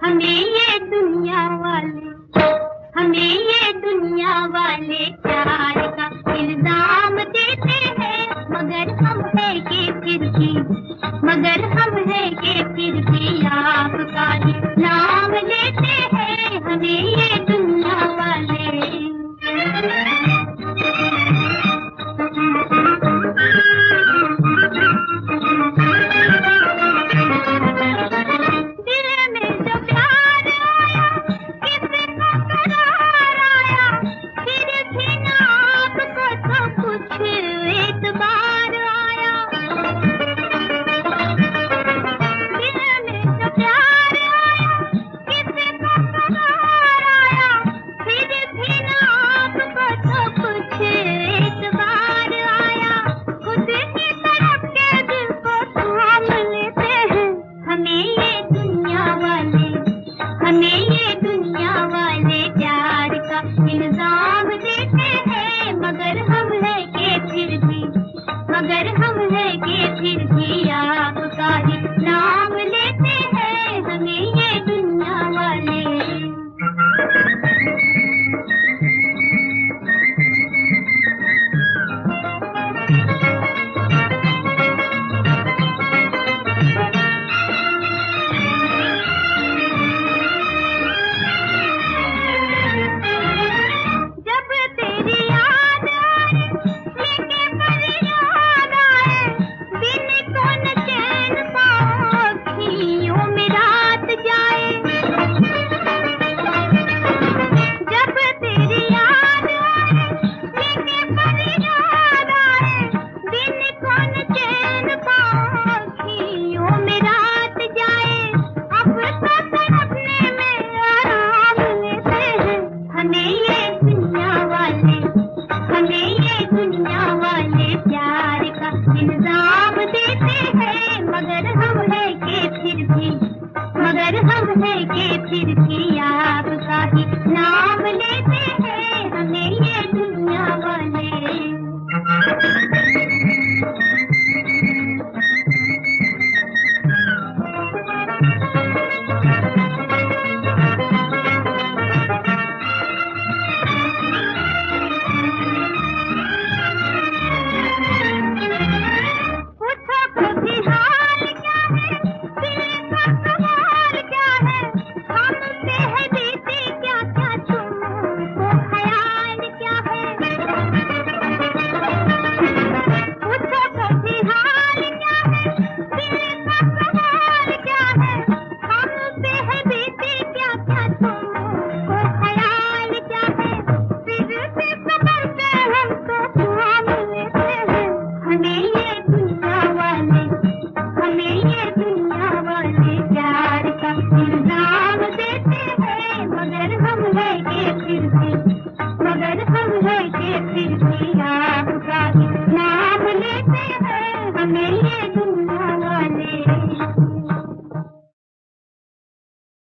हमें ये दुनिया वाले, हमें ये दुनिया वाले प्यार का इल्जाम देते हैं, मगर हम है कि फिर भी, मगर हम है कि फिर भी आपका ही नाम लेते हैं, हमें ये दुनिया वाले। हमें ये दुनिया वाले प्यार का इल्जाम देते हैं, मगर हम है कि फिर भी, मगर हम है कि फिर भी आपका ही नाम लेते हैं, हमें ये दुनिया वाले। दुनिया वाले प्यार का इल्जाम देते हैं, मगर हम है कि फिर भी, मगर हम है कि फिर भी आपका ही नाम लेते हैं, हमें ये दुनिया वाले। हमें ये दुनिया वाले प्यार का